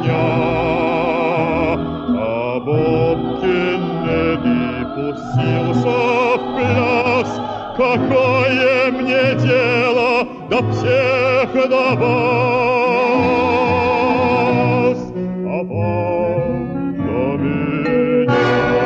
меня. А Боб Кеннеди пустился в пляс. Какое мне дело до всех до вас, а вам до меня?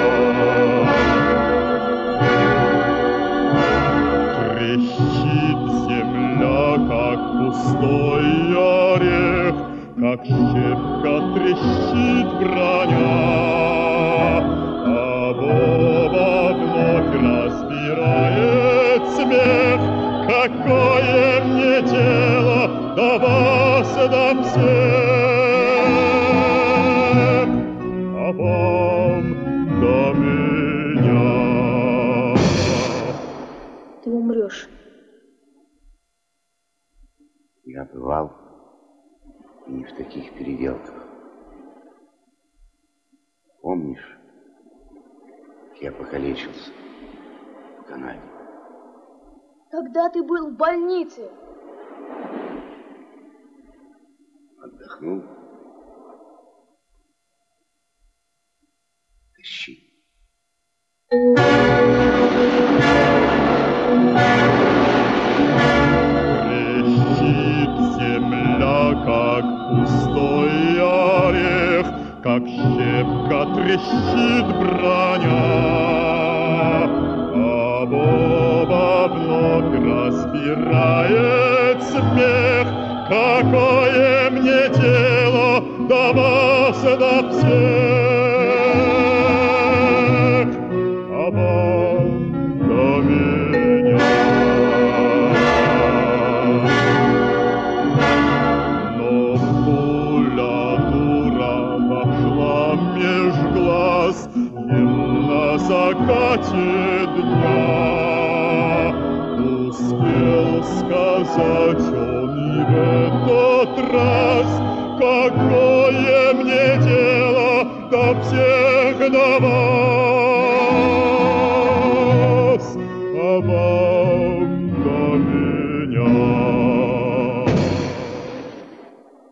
Трещит земля, как пустой орех, как щепка трещит броня, а Боба вновь разбирает смех. Какое мне дело до вас, до всех, а вам до меня? Ты умрешь. Я бывал не в таких переделках. Помнишь, я покалечился в Канаде? Когда ты был в больнице? Отдохнул? Тащи. Трещит земля, как пустой орех, как щепка трещит броня, а Боба вновь разбирает смех. Какое мне дело до вас, до всех, а вам до меня? Но пуля дура вошла меж глаз им на закате дня. Успел сказать он и в этот раз: какое мне дело до всех до вас?